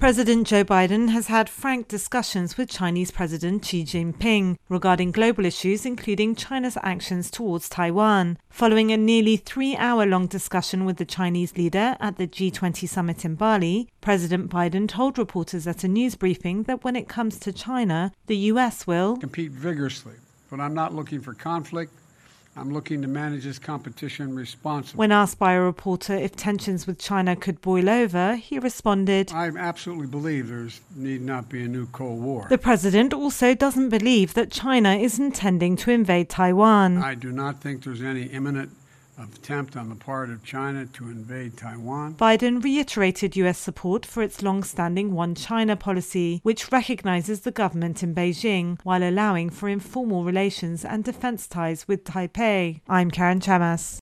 President Joe Biden has had frank discussions with Chinese President Xi Jinping regarding global issues, including China's actions towards Taiwan. Following a nearly 3-hour-long discussion with the Chinese leader at the G20 summit in Bali, President Biden told reporters at a news briefing that when it comes to China, the U.S. will compete vigorously, but I'm not looking for conflict. I'm looking to manage this competition responsibly. When asked by a reporter if tensions with China could boil over, he responded, I absolutely believe there need not be a new Cold War. The president also doesn't believe that China is intending to invade Taiwan. I do not think there's any imminent attempt on the part of China to invade Taiwan. Biden reiterated U.S. support for its long-standing One China policy, which recognizes the government in Beijing while allowing for informal relations and defense ties with Taipei. I'm Karen Chamas.